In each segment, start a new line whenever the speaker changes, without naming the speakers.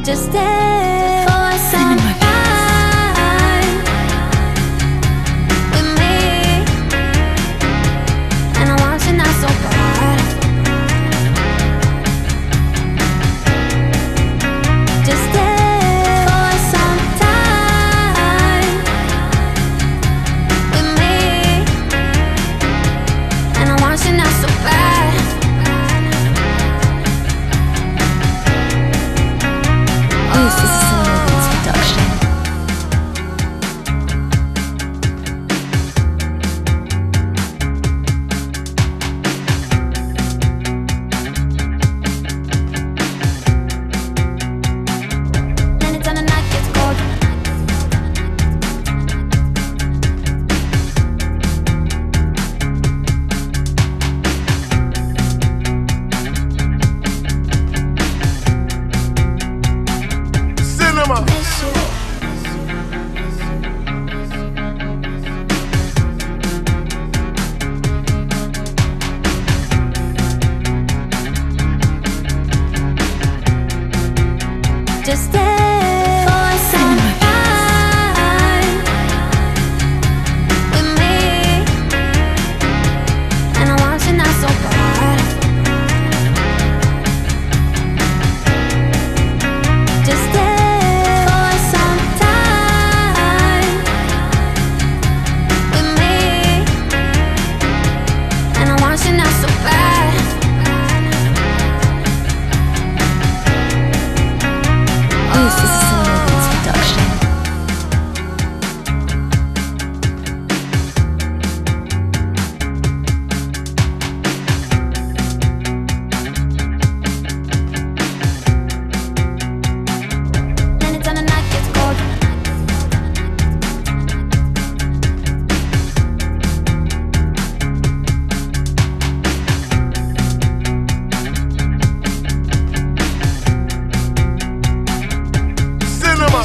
Just stay for some time with me, and I want you now so bad. Just stay for some time with me, and I want you now so bad.
This is a Cinema Beats production.
Anytime the night gets cold,
Cinema.
miss you. Just stay for some time with me, and I want you now so bad. Just stay for some time with me, and I want you now so bad.
This is a Cinema Beats production.
Anytime the night gets cold,
Cinema.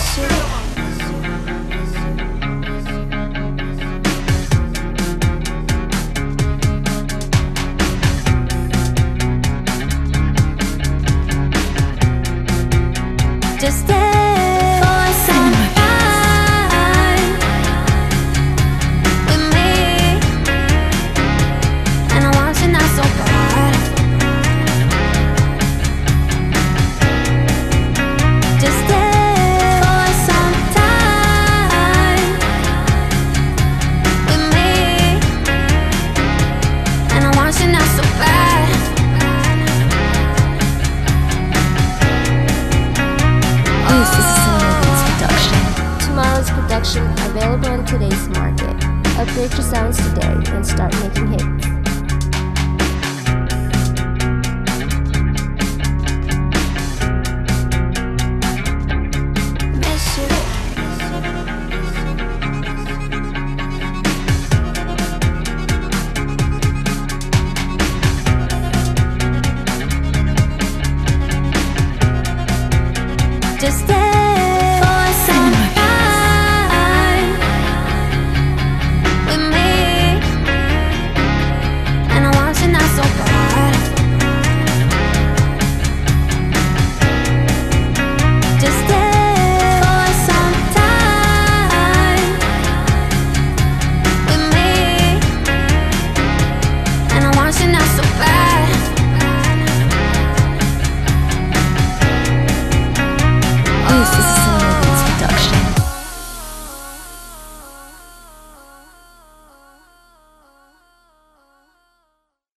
just stay for some time with me, and I want you now so bad. Just stay for some time with me, and I want you now so bad.
This is a Cinema Beats production.
Tomorrow's production available on today's market. Upgrade your sounds today and start making hits.